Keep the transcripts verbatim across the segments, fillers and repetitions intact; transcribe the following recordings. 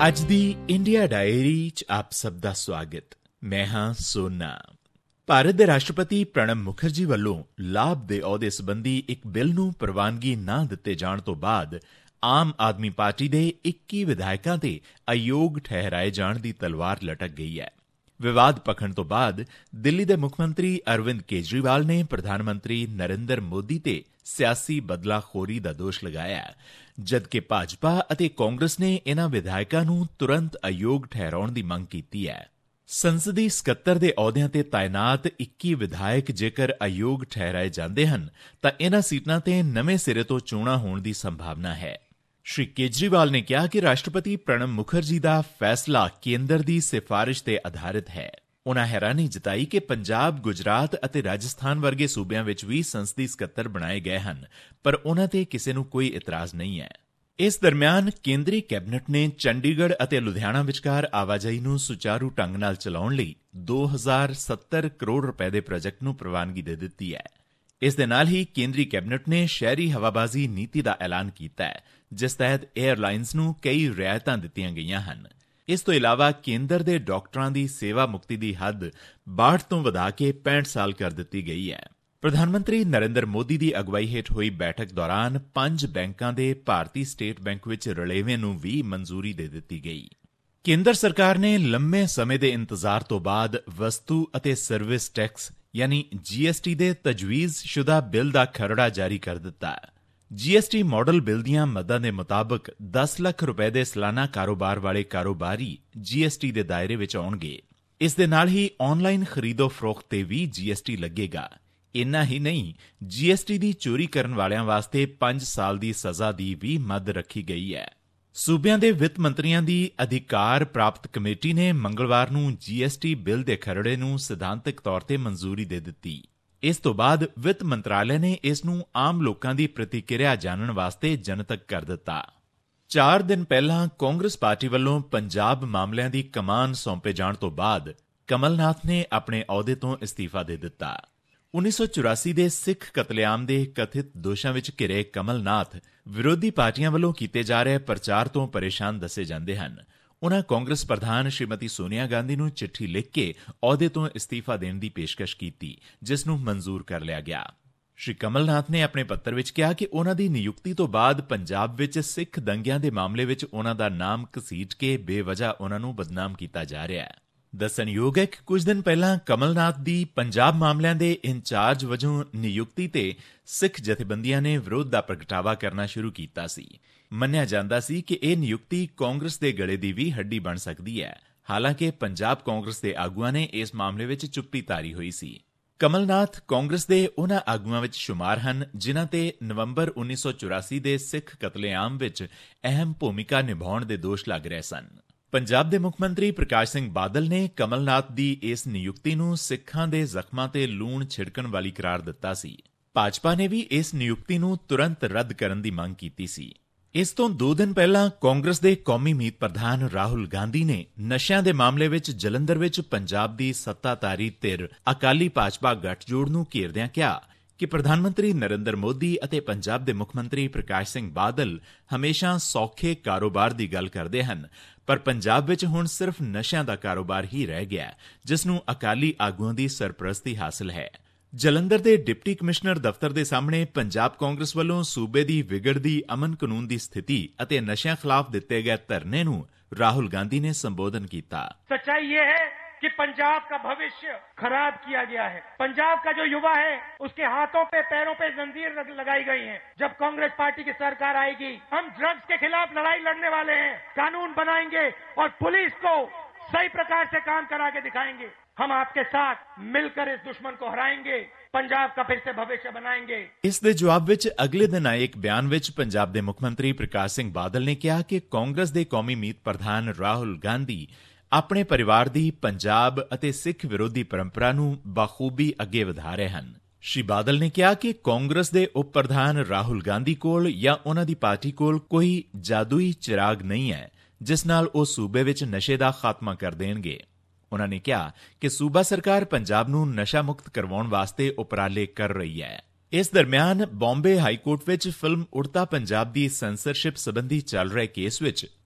ਅੱਜ ਦੀ India diary 'ਚ ਆਪ ਸਭ ਦਾ ਸਵਾਗਤ। ਮੈਂ ਹਾਂ ਸੋਨਾ। ਭਾਰਤ ਦੇ ਰਾਸ਼ਟਰਪਤੀ ਪ੍ਰਣਬ ਮੁਖਰਜੀ ਵੱਲੋਂ ਲਾਭ ਦੇ ਅਹੁਦੇ ਸੰਬੰਧੀ ਇੱਕ ਬਿੱਲ ਨੂੰ ਪ੍ਰਵਾਨਗੀ ਨਾ ਦਿੱਤੇ ਜਾਣ ਤੋਂ ਬਾਅਦ ਆਮ ਆਦਮੀ ਪਾਰਟੀ ਦੇ ਇੱਕੀ ਵਿਧਾਇਕਾਂ ਤੇ ਅਯੋਗ ਠਹਿਰਾਏ ਜਾਣ ਦੀ ਤਲਵਾਰ ਲਟਕ ਗਈ ਹੈ। ਵਿਵਾਦ ਭਖਣ ਤੋਂ ਬਾਅਦ ਦਿੱਲੀ ਦੇ ਮੁੱਖ ਮੰਤਰੀ ਅਰਵਿੰਦ ਕੇਜਰੀਵਾਲ ਨੇ ਪ੍ਰਧਾਨ ਮੰਤਰੀ ਨਰਿੰਦਰ ਮੋਦੀ ਤੇ ਸਿਆਸੀ ਬਦਲਾਖੋਰੀ ਦਾ ਦੋਸ਼ ਲਗਾਇਆ, ਜਦਕਿ ਭਾਜਪਾ ਅਤੇ ਕਾਂਗਰਸ ਨੇ ਇਨ੍ਹਾਂ ਵਿਧਾਇਕਾਂ ਨੂੰ ਤੁਰੰਤ ਅਯੋਗ ਠਹਿਰਾਉਣ ਦੀ ਮੰਗ ਕੀਤੀ ਹੈ। ਸੰਸਦੀ ਸਕੱਤਰ ਦੇ ਅਹੁਦਿਆਂ ਤੇ ਤਾਇਨਾਤ ਇੱਕੀ ਵਿਧਾਇਕ ਜੇਕਰ ਅਯੋਗ ਠਹਿਰਾਏ ਜਾਂਦੇ ਹਨ ਤਾਂ ਇਨ੍ਹਾਂ ਸੀਟਾਂ ਤੇ ਨਵੇਂ ਸਿਰੇ ਤੋਂ ਚੋਣਾਂ ਹੋਣ ਦੀ ਸੰਭਾਵਨਾ ਹੈ। ਸ਼੍ਰੀ ਕੇਜਰੀਵਾਲ ਨੇ ਕਿਹਾ ਕਿ ਰਾਸ਼ਟਰਪਤੀ ਪ੍ਰਣਬ ਮੁਖਰਜੀ ਦਾ ਫੈਸਲਾ ਕੇਂਦਰ ਦੀ ਸਿਫਾਰਿਸ਼ ਤੇ ਆਧਾਰਿਤ ਹੈ। ਉਨ੍ਹਾਂ ਹੈਰਾਨੀ ਜਤਾਈ ਕਿ ਪੰਜਾਬ, ਗੁਜਰਾਤ ਅਤੇ ਰਾਜਸਥਾਨ ਵਰਗੇ ਸੂਬਿਆਂ ਵਿੱਚ ਵੀ ਸੰਸਦੀ ਸਕੱਤਰ ਬਣਾਏ ਗਏ ਹਨ, ਪਰ ਉਨ੍ਹਾਂ ਤੇ ਕਿਸੇ ਨੂੰ ਕੋਈ ਇਤਰਾਜ਼ ਨਹੀਂ ਹੈ। ਇਸ ਦਰਮਿਆਨ ਕੇਂਦਰੀ ਕੈਬਨਿਟ ਨੇ ਚੰਡੀਗੜ੍ਹ ਅਤੇ ਲੁਧਿਆਣਾ ਵਿਚਕਾਰ ਆਵਾਜਾਈ ਨੂੰ ਸੁਚਾਰੂ ਢੰਗ ਨਾਲ ਚਲਾਉਣ ਲਈ ਦੋ ਹਜ਼ਾਰ ਸੱਤਰ ਕਰੋੜ ਰੁਪਏ ਦੇ ਪ੍ਰੋਜੈਕਟ ਨੂੰ ਪ੍ਰਵਾਨਗੀ ਦੇ ਦਿੱਤੀ ਹੈ। ਇਸ ਦੇ ਨਾਲ ਹੀ ਕੇਂਦਰੀ ਕੈਬਨਿਟ ਨੇ ਸ਼ਹਿਰੀ ਹਵਾਬਾਜ਼ੀ ਨੀਤੀ ਦਾ ਐਲਾਨ ਕੀਤਾ ਹੈ, ਜਿਸ ਤਹਿਤ ਏਅਰਲਾਈਨਸ ਨੂੰ ਕਈ ਰਿਆਇਤਾਂ ਦਿੱਤੀਆਂ ਗਈਆਂ ਹਨ। ਇਸ ਤੋਂ ਇਲਾਵਾ ਕੇਂਦਰ ਦੇ ਡਾਕਟਰਾਂ ਦੀ ਸੇਵਾ ਮੁਕਤੀ ਦੀ ਹੱਦ ਬਾਹਠ ਤੋਂ ਵਧਾ ਕੇ ਪੈਂਹਠ ਸਾਲ ਕਰ ਦਿੱਤੀ ਗਈ ਹੈ। ਪ੍ਰਧਾਨ ਮੰਤਰੀ ਨਰਿੰਦਰ ਮੋਦੀ ਦੀ ਅਗਵਾਈ ਹੇਠ ਹੋਈ ਬੈਠਕ ਦੌਰਾਨ ਪੰਜ ਬੈਂਕਾਂ ਦੇ ਭਾਰਤੀ ਸਟੇਟ ਬੈਂਕ ਵਿੱਚ ਰਲੇਵੇਂ ਨੂੰ ਵੀ ਮਨਜ਼ੂਰੀ ਦੇ ਦਿੱਤੀ ਗਈ। ਕੇਂਦਰ ਸਰਕਾਰ ਨੇ ਲੰਮੇ ਸਮੇਂ ਦੇ ਇੰਤਜ਼ਾਰ ਤੋਂ ਬਾਅਦ ਵਸਤੂ ਅਤੇ ਸਰਵਿਸ ਟੈਕਸ ਯਾਨੀ ਜੀ ਐਸ ਟੀ ਦੇ ਤਜਵੀਜ਼ਸ਼ੁਦਾ ਬਿੱਲ ਦਾ ਖਰੜਾ ਜਾਰੀ ਕਰ ਦਿੱਤਾ। G S T model bill ਦੀਆਂ ਮਦਾਂ ਦੇ ਮੁਤਾਬਕ ਦਸ ਲੱਖ ਰੁਪਏ ਦੇ ਸਾਲਾਨਾ ਕਾਰੋਬਾਰ ਵਾਲੇ ਕਾਰੋਬਾਰੀ ਜੀ ਐਸ ਟੀ ਦੇ ਦਾਇਰੇ ਵਿੱਚ ਆਉਣਗੇ। ਇਸ ਦੇ ਨਾਲ ਹੀ ਆਨਲਾਈਨ ਖਰੀਦੋ ਫਰੋਖਤ ਤੇ ਵੀ ਜੀ ਐਸ ਟੀ ਲੱਗੇਗਾ। ਇੰਨਾ ਹੀ ਨਹੀਂ, ਜੀ ਐਸ ਟੀ ਦੀ ਚੋਰੀ ਕਰਨ ਵਾਲਿਆਂ ਵਾਸਤੇ ਪੰਜ ਸਾਲ ਦੀ ਸਜ਼ਾ ਦੀ ਵੀ ਮੱਦ ਰੱਖੀ ਗਈ ਹੈ। ਸੂਬਿਆਂ ਦੇ ਵਿੱਤ ਮੰਤਰੀਆਂ ਦੀ ਅਧਿਕਾਰ ਪ੍ਰਾਪਤ ਕਮੇਟੀ ਨੇ ਮੰਗਲਵਾਰ ਨੂੰ ਜੀ ਐਸ ਟੀ ਬਿੱਲ ਦੇ ਖਰੜੇ ਨੂੰ ਸਿਧਾਂਤਕ ਤੌਰ ਤੇ ਮਨਜ਼ੂਰੀ ਦੇ ਦਿੱਤੀ। ਇਸ ਤੋਂ ਬਾਅਦ ਵਿੱਤ ਮੰਤਰਾਲੇ ਨੇ ਇਸ ਨੂੰ ਆਮ ਲੋਕਾਂ ਦੀ ਪ੍ਰਤੀਕਿਰਿਆ ਜਾਣਨ ਵਾਸਤੇ ਜਨਤਕ ਕਰ ਦਿੱਤਾ। ਚਾਰ ਦਿਨ ਪਹਿਲਾਂ ਕਾਂਗਰਸ ਪਾਰਟੀ ਵੱਲੋਂ ਪੰਜਾਬ ਮਾਮਲਿਆਂ ਦੀ ਕਮਾਨ ਸੌਂਪੇ ਜਾਣ ਤੋਂ ਬਾਅਦ ਕਮਲਨਾਥ ਨੇ ਆਪਣੇ ਅਹੁਦੇ ਤੋਂ ਅਸਤੀਫਾ ਦੇ ਦਿੱਤਾ। ਉੱਨੀ ਸੌ ਚੁਰਾਸੀ ਦੇ ਸਿੱਖ ਕਤਲੇਆਮ ਦੇ ਕਥਿਤ ਦੋਸ਼ਾਂ ਵਿੱਚ ਘਿਰੇ ਕਮਲਨਾਥ ਵਿਰੋਧੀ ਪਾਰਟੀਆਂ ਵੱਲੋਂ ਕੀਤੇ ਜਾ ਰਹੇ ਪ੍ਰਚਾਰ ਤੋਂ ਪਰੇਸ਼ਾਨ ਦੱਸੇ ਜਾਂਦੇ ਹਨ। ਉਨ੍ਹਾਂ ਕਾਂਗਰਸ ਪ੍ਰਧਾਨ ਸ਼੍ਰੀਮਤੀ ਸੋਨੀਆ ਗਾਂਧੀ ਨੂੰ ਚਿੱਠੀ ਲਿਖ ਕੇ ਅਹੁਦੇ ਤੋਂ ਅਸਤੀਫਾ ਦੇਣ ਦੀ ਪੇਸ਼ਕਸ਼ ਕੀਤੀ, ਜਿਸ ਨੂੰ ਮਨਜ਼ੂਰ ਕਰ ਲਿਆ ਗਿਆ। ਸ਼੍ਰੀ ਕਮਲਨਾਥ ਨੇ ਆਪਣੇ ਪੱਤਰ ਵਿੱਚ ਕਿਹਾ ਕਿ ਉਨ੍ਹਾਂ ਦੀ ਨਿਯੁਕਤੀ ਤੋਂ ਬਾਅਦ ਪੰਜਾਬ ਵਿੱਚ ਸਿੱਖ ਦੰਗਿਆਂ ਦੇ ਮਾਮਲੇ ਵਿੱਚ ਉਨ੍ਹਾਂ ਦਾ ਨਾਮ ਘਸੀਟ ਕੇ ਬੇਵਜ੍ਹਾ ਉਨ੍ਹਾਂ ਨੂੰ ਬਦਨਾਮ ਕੀਤਾ ਜਾ ਰਿਹਾ ਹੈ। ਦੱਸਣਯੋਗ ਹੈ ਕਿ ਕੁਝ ਦਿਨ ਪਹਿਲਾਂ ਕਮਲਨਾਥ ਦੀ ਪੰਜਾਬ ਮਾਮਲਿਆਂ ਦੇ ਇੰਚਾਰਜ ਵਜੋਂ ਨਿਯੁਕਤੀ ਤੇ ਸਿੱਖ ਜਥੇਬੰਦੀਆਂ ਨੇ ਵਿਰੋਧ ਦਾ ਪ੍ਰਗਟਾਵਾ ਕਰਨਾ ਸ਼ੁਰੂ ਕੀਤਾ ਸੀ। ਮੰਨਿਆ ਜਾਂਦਾ ਸੀ ਕਿ ਇਹ ਨਿਯੁਕਤੀ ਕਾਂਗਰਸ ਦੇ ਗਲੇ ਦੀ ਵੀ ਹੱਡੀ ਬਣ ਸਕਦੀ ਹੈ। ਹਾਲਾਂਕਿ ਪੰਜਾਬ ਕਾਂਗਰਸ ਦੇ ਆਗੂਆਂ ਨੇ ਇਸ ਮਾਮਲੇ ਵਿੱਚ ਚੁੱਪੀ ਧਾਰੀ ਹੋਈ ਸੀ। ਕਮਲਨਾਥ ਕਾਂਗਰਸ ਦੇ ਉਹਨਾਂ ਆਗੂਆਂ ਵਿੱਚ ਸ਼ੁਮਾਰ ਹਨ ਜਿਨ੍ਹਾਂ ਤੇ ਨਵੰਬਰ ਉੱਨੀ ਸੌ ਚੁਰਾਸੀ ਦੇ ਸਿੱਖ ਕਤਲੇਆਮ ਵਿੱਚ ਅਹਿਮ ਭੂਮਿਕਾ ਨਿਭਾਉਣ ਦੇ ਦੋਸ਼ ਲੱਗ ਰਹੇ ਸਨ। ਪੰਜਾਬ ਦੇ ਮੁੱਖ ਮੰਤਰੀ ਪ੍ਰਕਾਸ਼ ਸਿੰਘ ਬਾਦਲ ਨੇ ਕਮਲਨਾਥ ਦੀ ਇਸ ਨਿਯੁਕਤੀ ਨੂੰ ਸਿੱਖਾਂ ਦੇ ਜ਼ਖਮਾਂ ਤੇ ਲੂਣ ਛਿੜਕਣ ਵਾਲੀ ਕਰਾਰ ਦਿੱਤਾ ਸੀ। ਭਾਜਪਾ ਨੇ ਵੀ ਇਸ ਨਿਯੁਕਤੀ ਨੂੰ ਤੁਰੰਤ ਰੱਦ ਕਰਨ ਦੀ ਮੰਗ ਕੀਤੀ ਸੀ। ਇਸ ਤੋਂ ਦੋ ਦਿਨ ਪਹਿਲਾਂ ਕਾਂਗਰਸ ਦੇ ਕੌਮੀ ਮੀਤ ਪ੍ਰਧਾਨ ਰਾਹੁਲ ਗਾਂਧੀ ਨੇ ਨਸ਼ਿਆਂ ਦੇ ਮਾਮਲੇ ਵਿੱਚ ਜਲੰਧਰ ਵਿੱਚ ਪੰਜਾਬ ਦੀ ਸੱਤਾਧਾਰੀ ਧਿਰ ਅਕਾਲੀ ਭਾਜਪਾ ਗੱਠਜੋੜ ਨੂੰ ਘੇਰਦਿਆਂ ਕਿਹਾ ਕਿ ਪ੍ਰਧਾਨ ਮੰਤਰੀ ਨਰਿੰਦਰ ਮੋਦੀ ਅਤੇ ਪੰਜਾਬ ਦੇ ਮੁੱਖ ਮੰਤਰੀ ਪ੍ਰਕਾਸ਼ ਸਿੰਘ ਬਾਦਲ ਹਮੇਸ਼ਾ ਸੌਖੇ ਕਾਰੋਬਾਰ ਦੀ ਗੱਲ ਕਰਦੇ ਹਨ, ਪਰ ਪੰਜਾਬ ਵਿੱਚ ਹੁਣ ਸਿਰਫ ਨਸ਼ਿਆਂ ਦਾ ਕਾਰੋਬਾਰ ਹੀ ਰਹਿ ਗਿਆ, ਜਿਸ ਨੂੰ ਅਕਾਲੀ ਆਗੂਆਂ ਦੀ ਸਰਪ੍ਰਸਤੀ ਹਾਸਲ ਹੈ। ਜਲੰਧਰ ਦੇ ਡਿਪਟੀ ਕਮਿਸ਼ਨਰ ਦਫ਼ਤਰ ਦੇ ਸਾਹਮਣੇ ਪੰਜਾਬ ਕਾਂਗਰਸ ਵੱਲੋਂ ਸੂਬੇ ਦੀ ਵਿਗੜਦੀ ਅਮਨ ਕਾਨੂੰਨ ਦੀ ਸਥਿਤੀ ਅਤੇ ਨਸ਼ਿਆਂ ਖਿਲਾਫ ਦਿੱਤੇ ਗਏ ਧਰਨੇ ਨੂੰ ਰਾਹੁਲ ਗਾਂਧੀ ਨੇ ਸੰਬੋਧਨ ਕੀਤਾ। ਸੱਚਾਈ ਇਹ ਹੈ कि पंजाब का भविष्य खराब किया गया है। पंजाब का जो युवा है उसके हाथों पे पैरों पे जंजीर लगाई गई है। जब कांग्रेस पार्टी की सरकार आएगी हम ड्रग्स के खिलाफ लड़ाई लड़ने वाले हैं, कानून बनाएंगे और पुलिस को सही प्रकार से काम करा के दिखाएंगे। हम आपके साथ मिलकर इस दुश्मन को हराएंगे, पंजाब का फिर से भविष्य बनाएंगे। ਇਸ ਦੇ ਜਵਾਬ ਵਿੱਚ ਅਗਲੇ ਦਿਨ ਆਏ ਇੱਕ ਬਿਆਨ ਵਿੱਚ ਪੰਜਾਬ ਦੇ ਮੁੱਖ ਮੰਤਰੀ ਪ੍ਰਕਾਸ਼ ਸਿੰਘ ਬਾਦਲ ਨੇ ਕਿਹਾ ਕਿ ਕਾਂਗਰਸ ਦੇ ਕੌਮੀ ਮੀਤ ਪ੍ਰਧਾਨ ਰਾਹੁਲ ਗਾਂਧੀ ਆਪਣੇ ਪਰਿਵਾਰ ਦੀ ਪੰਜਾਬ ਅਤੇ ਸਿੱਖ ਵਿਰੋਧੀ ਪਰੰਪਰਾ ਨੂੰ ਬਾਖੂਬੀ ਅੱਗੇ ਵਧਾ ਰਹੇ ਹਨ। ਸ਼੍ਰੀ ਬਾਦਲ ਨੇ ਕਿਹਾ ਕਿ ਕਾਂਗਰਸ ਦੇ ਉਪ ਪ੍ਰਧਾਨ ਰਾਹੁਲ ਗਾਂਧੀ ਕੋਲ ਜਾਂ ਉਹਨਾਂ ਦੀ ਪਾਰਟੀ ਕੋਲ ਕੋਈ ਜਾਦੂਈ ਚਿਰਾਗ ਨਹੀਂ ਹੈ ਜਿਸ ਨਾਲ ਉਹ ਸੂਬੇ ਵਿੱਚ ਨਸ਼ੇ ਦਾ ਖਾਤਮਾ ਕਰ ਦੇਣਗੇ। ਉਹਨਾਂ ਨੇ ਕਿਹਾ ਕਿ ਸੂਬਾ ਸਰਕਾਰ ਪੰਜਾਬ ਨੂੰ ਨਸ਼ਾ ਮੁਕਤ ਕਰਵਾਉਣ ਵਾਸਤੇ ਉਪਰਾਲੇ ਕਰ ਰਹੀ ਹੈ। ਇਸ ਦਰਮਿਆਨ ਬੰਬੇ ਹਾਈਕੋਰਟ ਵਿੱਚ ਫਿਲਮ ਉੜਤਾ ਪੰਜਾਬ ਦੀ ਸੈਂਸਰਸ਼ਿਪ ਸਬੰਧੀ ਚੱਲ ਰਹੇ ਕੇਸ ਵਿੱਚ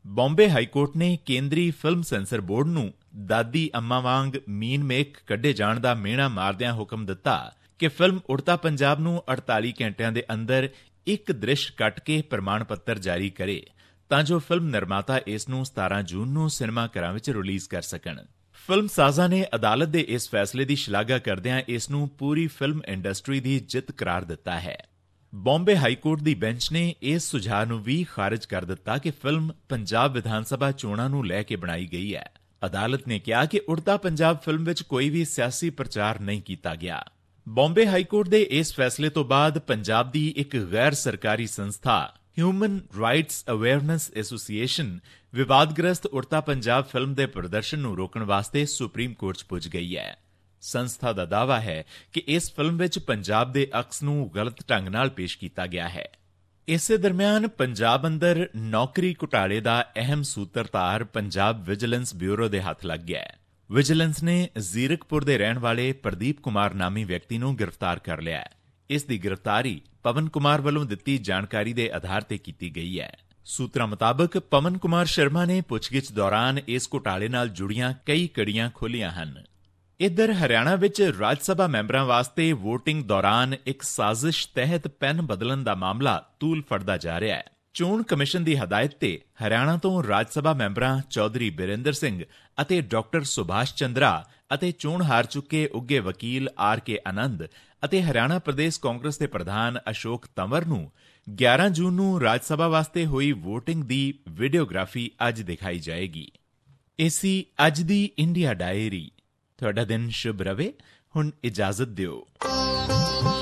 ਬੰਬੇ ਹਾਈਕੋਰਟ ਨੇ ਕੇਂਦਰੀ ਫਿਲਮ ਸੈਂਸਰ ਬੋਰਡ ਨੂੰ ਦਾਦੀ ਅੰਮਾ ਵਾਂਗ ਮੀਨ ਮੇਕ ਕੱਢੇ ਜਾਣ ਦਾ ਮਿਹਣਾ ਮਾਰਦਿਆਂ ਹੁਕਮ ਦਿੱਤਾ ਕਿ ਫਿਲਮ ਉੜਤਾ ਪੰਜਾਬ ਨੂੰ ਅੜਤਾਲੀ ਘੰਟਿਆਂ ਦੇ ਅੰਦਰ ਇੱਕ ਦ੍ਰਿਸ਼ ਕੱਟ ਕੇ ਪ੍ਰਮਾਣ ਪੱਤਰ ਜਾਰੀ ਕਰੇ ਤਾਂ ਜੋ ਫਿਲਮ ਨਿਰਮਾਤਾ ਇਸ ਨੂੰ ਸਤਾਰਾਂ ਜੂਨ ਨੂੰ ਸਿਨੇਮਾ ਘਰਾਂ ਵਿੱਚ ਰਿਲੀਜ਼ ਕਰ ਸਕਣ। ਫਿਲਮ ਸਾਜ਼ਾਂ ਨੇ ਅਦਾਲਤ ਦੇ ਇਸ ਫੈਸਲੇ ਦੀ ਸ਼ਲਾਘਾ ਕਰਦਿਆਂ ਇਸ ਨੂੰ ਪੂਰੀ ਫਿਲਮ ਇੰਡਸਟਰੀ ਦੀ ਜਿੱਤ ਕਰਾਰ ਦਿੱਤਾ ਹੈ। ਬੰਬੇ ਹਾਈਕੋਰਟ ਦੀ ਬੈਂਚ ਨੇ ਇਸ ਸੁਝਾਅ ਨੂੰ ਵੀ ਖਾਰਜ ਕਰ ਦਿੱਤਾ ਕਿ ਫਿਲਮ ਪੰਜਾਬ ਵਿਧਾਨ ਸਭਾ ਚੋਣਾਂ ਨੂੰ ਲੈ ਕੇ ਬਣਾਈ ਗਈ ਹੈ। ਅਦਾਲਤ ਨੇ ਕਿਹਾ ਕਿ ਉੜਤਾ ਪੰਜਾਬ ਫਿਲਮ ਵਿੱਚ ਕੋਈ ਵੀ ਸਿਆਸੀ ਪ੍ਰਚਾਰ ਨਹੀਂ ਕੀਤਾ ਗਿਆ। ਬੰਬੇ ਹਾਈਕੋਰਟ ਦੇ ਇਸ ਫੈਸਲੇ ਤੋਂ ਬਾਅਦ ਪੰਜਾਬ ਦੀ ਇੱਕ ਗੈਰ ਸਰਕਾਰੀ ਸੰਸਥਾ ਹਿਊਮਨ ਰਾਈਟਸ ਅਵੇਅਰਨੈਸ ਐਸੋਸੀਏਸ਼ਨ ਵਿਵਾਦਗ੍ਰਸਤ ਉੜਤਾ ਪੰਜਾਬ ਫਿਲਮ ਦੇ ਪ੍ਰਦਰਸ਼ਨ ਨੂੰ ਰੋਕਣ ਵਾਸਤੇ ਸੁਪਰੀਮ ਕੋਰਟ 'ਚ ਪੁੱਜ ਗਈ ਹੈ। ਸੰਸਥਾ ਦਾ ਦਾਅਵਾ ਹੈ ਕਿ ਇਸ ਫਿਲਮ ਵਿੱਚ ਪੰਜਾਬ ਦੇ ਅਕਸ ਨੂੰ ਗਲਤ ਢੰਗ ਨਾਲ ਪੇਸ਼ ਕੀਤਾ ਗਿਆ ਹੈ। ਇਸੇ ਦਰਮਿਆਨ ਪੰਜਾਬ ਅੰਦਰ ਨੌਕਰੀ ਘੁਟਾਲੇ ਦਾ ਅਹਿਮ ਸੂਤਰਧਾਰ ਪੰਜਾਬ ਵਿਜੀਲੈਂਸ ਬਿਊਰੋ ਦੇ ਹੱਥ ਲੱਗ ਗਿਆ ਹੈ। ਵਿਜੀਲੈਂਸ ਨੇ ਜ਼ੀਰਕਪੁਰ ਦੇ ਰਹਿਣ ਵਾਲੇ ਪ੍ਰਦੀਪ ਕੁਮਾਰ ਨਾਮੀ ਵਿਅਕਤੀ ਨੂੰ ਗ੍ਰਿਫਤਾਰ ਕਰ ਲਿਆ ਹੈ। ਇਸ ਦੀ ਗ੍ਰਿਫਤਾਰੀ ਪਵਨ ਕੁਮਾਰ ਵੱਲੋਂ ਦਿੱਤੀ ਜਾਣਕਾਰੀ ਦੇ ਆਧਾਰ ਤੇ ਕੀਤੀ ਗਈ ਹੈ। ਸੂਤਰਾਂ ਮੁਤਾਬਕ ਪਵਨ ਕੁਮਾਰ ਸ਼ਰਮਾ ਨੇ ਪੁੱਛਗਿੱਛ ਦੌਰਾਨ ਇਸ ਘੁਟਾਲੇ ਨਾਲ ਜੁੜੀਆਂ ਕਈ ਕੜੀਆਂ ਖੋਲ੍ਹੀਆਂ ਹਨ। ਇੱਧਰ ਹਰਿਆਣਾ ਵਿੱਚ ਰਾਜ ਸਭਾ ਮੈਂਬਰਾਂ ਵਾਸਤੇ ਵੋਟਿੰਗ ਦੌਰਾਨ ਇੱਕ ਸਾਜ਼ਿਸ਼ ਤਹਿਤ ਪੈਨ ਬਦਲਣ ਦਾ ਮਾਮਲਾ ਤੂਲ ਫੜਦਾ ਜਾ ਰਿਹਾ ਹੈ। ਚੋਣ ਕਮਿਸ਼ਨ ਦੀ ਹਦਾਇਤ ਤੇ ਹਰਿਆਣਾ ਤੋਂ ਰਾਜ ਸਭਾ ਮੈਂਬਰਾਂ ਚੌਧਰੀ ਬਿਰੇਂਦਰ ਸਿੰਘ ਅਤੇ ਡਾਕਟਰ ਸੁਭਾਸ਼ ਚੰਦਰਾ ਅਤੇ ਚੋਣ ਹਾਰ ਚੁੱਕੇ ਉੱਘੇ ਵਕੀਲ ਆਰ ਕੇ ਆਨੰਦ ਅਤੇ ਹਰਿਆਣਾ ਪ੍ਰਦੇਸ਼ ਕਾਂਗਰਸ ਦੇ ਪ੍ਰਧਾਨ ਅਸ਼ੋਕ ਤੰਵਰ ਨੂੰ ਗਿਆਰਾਂ ਜੂਨ ਨੂੰ ਰਾਜ ਸਭਾ ਵਾਸਤੇ ਹੋਈ ਵੋਟਿੰਗ ਦੀ ਵੀਡੀਓਗ੍ਰਾਫੀ ਅੱਜ ਦਿਖਾਈ ਜਾਏਗੀ। ਇਹ ਸੀ ਅੱਜ ਦੀ ਇੰਡੀਆ ਡਾਇਰੀ। ਤੁਹਾਡਾ ਦਿਨ ਸ਼ੁਭ ਰਵੇ। ਹੁਣ ਇਜਾਜ਼ਤ ਦਿਓ।